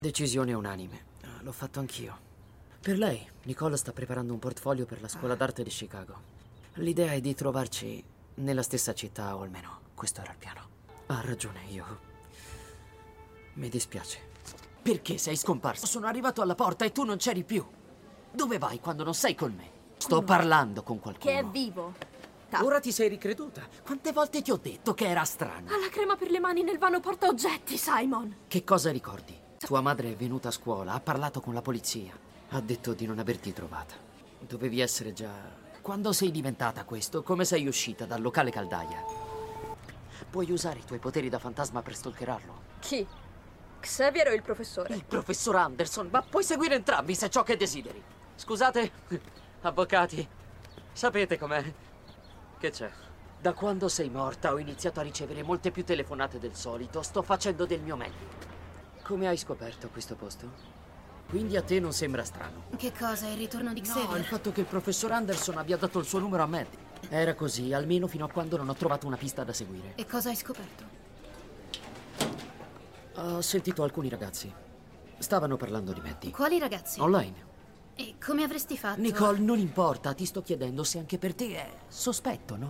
Decisione unanime. L'ho fatto anch'io. Per lei, Nicole sta preparando un portfolio per la scuola d'arte di Chicago. L'idea è di trovarci nella stessa città, o almeno questo era il piano. Ha ragione, io... Mi dispiace. Perché sei scomparso? Sono arrivato alla porta e tu non c'eri più. Dove vai quando non sei con me? Sto parlando con qualcuno. Che è vivo. Ora ti sei ricreduta. Quante volte ti ho detto che era strano? Ha la crema per le mani nel vano portaoggetti, Simon. Che cosa ricordi? Tua madre è venuta a scuola, ha parlato con la polizia. Ha detto di non averti trovata. Dovevi essere già... Quando sei diventata questo, come sei uscita dal locale caldaia? Puoi usare i tuoi poteri da fantasma per stalkerarlo. Chi? Xavier o il professore? Il professor Anderson, ma puoi seguire entrambi se è ciò che desideri. Scusate, avvocati, sapete com'è? Che c'è? Da quando sei morta ho iniziato a ricevere molte più telefonate del solito. Sto facendo del mio meglio. Come hai scoperto questo posto? Quindi a te non sembra strano? Che cosa, il ritorno di No, Xavier? il fatto che il professor Anderson abbia dato il suo numero a Maddie. Era così, almeno fino a quando non ho trovato una pista da seguire. E cosa hai scoperto? Ho sentito alcuni ragazzi. Stavano parlando di Maddie. Quali ragazzi? Online. E come avresti fatto? Nicole, non importa, ti sto chiedendo se anche per te è sospetto, no?